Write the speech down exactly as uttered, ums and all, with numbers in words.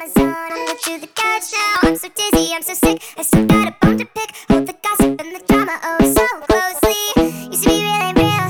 my zone. I'm lit to the couch now. I'm so dizzy, I'm so sick. I still got a bone to pick. Hold the gossip and the drama oh so closely. Used to be really real.